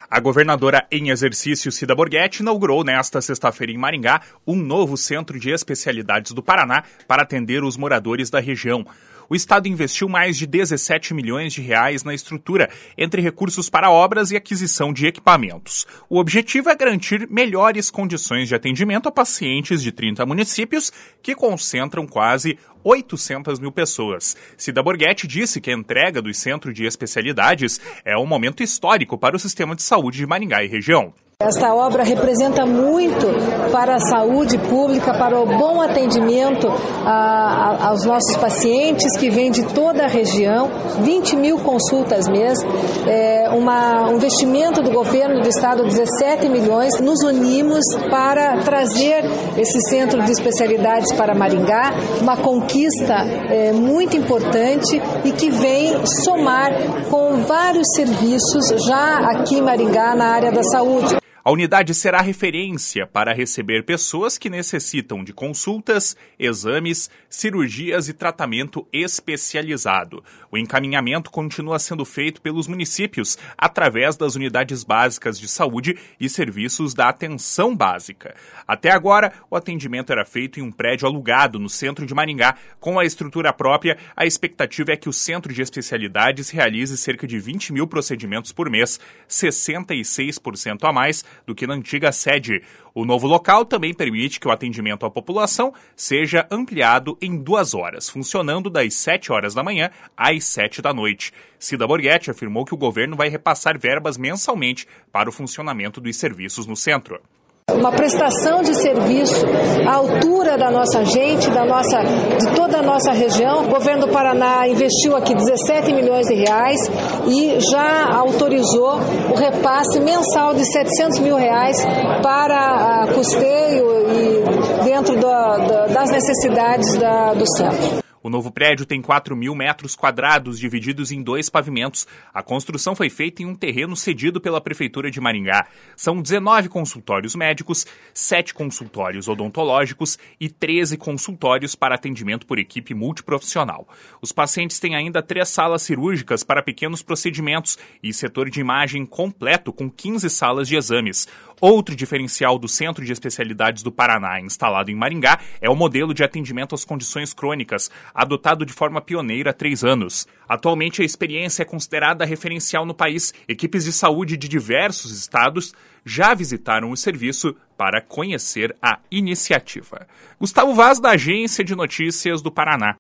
A governadora em exercício, Cida Borghetti, inaugurou nesta sexta-feira em Maringá um novo centro de especialidades do Paraná para atender os moradores da região. O Estado investiu mais de 17 milhões de reais na estrutura, entre recursos para obras e aquisição de equipamentos. O objetivo é garantir melhores condições de atendimento a pacientes de 30 municípios, que concentram quase 800 mil pessoas. Cida Borghetti disse que a entrega do centro de especialidades é um momento histórico para o sistema de saúde de Maringá e região. Esta obra representa muito para a saúde pública, para o bom atendimento aos nossos pacientes que vêm de toda a região, 20 mil consultas mês, um investimento do governo do estado, 17 milhões. Nos unimos para trazer esse centro de especialidades para Maringá, uma conquista muito importante e que vem somar com vários serviços já aqui em Maringá na área da saúde. A unidade será referência para receber pessoas que necessitam de consultas, exames, cirurgias e tratamento especializado. O encaminhamento continua sendo feito pelos municípios através das unidades básicas de saúde e serviços da atenção básica. Até agora, o atendimento era feito em um prédio alugado no centro de Maringá. Com a estrutura própria, a expectativa é que o centro de especialidades realize cerca de 20 mil procedimentos por mês, 66% a mais do que na antiga sede. O novo local também permite que o atendimento à população seja ampliado em 2 horas, funcionando das 7 horas da manhã às 7 da noite. Cida Borghetti afirmou que o governo vai repassar verbas mensalmente para o funcionamento dos serviços no centro. Uma prestação de serviço à altura da nossa gente, de toda a nossa região. O governo do Paraná investiu aqui 17 milhões de reais e já autorizou o repasse mensal de 700 mil reais para custeio e dentro das necessidades do centro. O novo prédio tem 4 mil metros quadrados divididos em 2 pavimentos. A construção foi feita em um terreno cedido pela Prefeitura de Maringá. São 19 consultórios médicos, 7 consultórios odontológicos e 13 consultórios para atendimento por equipe multiprofissional. Os pacientes têm ainda 3 salas cirúrgicas para pequenos procedimentos e setor de imagem completo com 15 salas de exames. Outro diferencial do Centro de Especialidades do Paraná, instalado em Maringá, é o modelo de atendimento às condições crônicas, adotado de forma pioneira há 3 anos. Atualmente, a experiência é considerada referencial no país. Equipes de saúde de diversos estados já visitaram o serviço para conhecer a iniciativa. Gustavo Vaz, da Agência de Notícias do Paraná.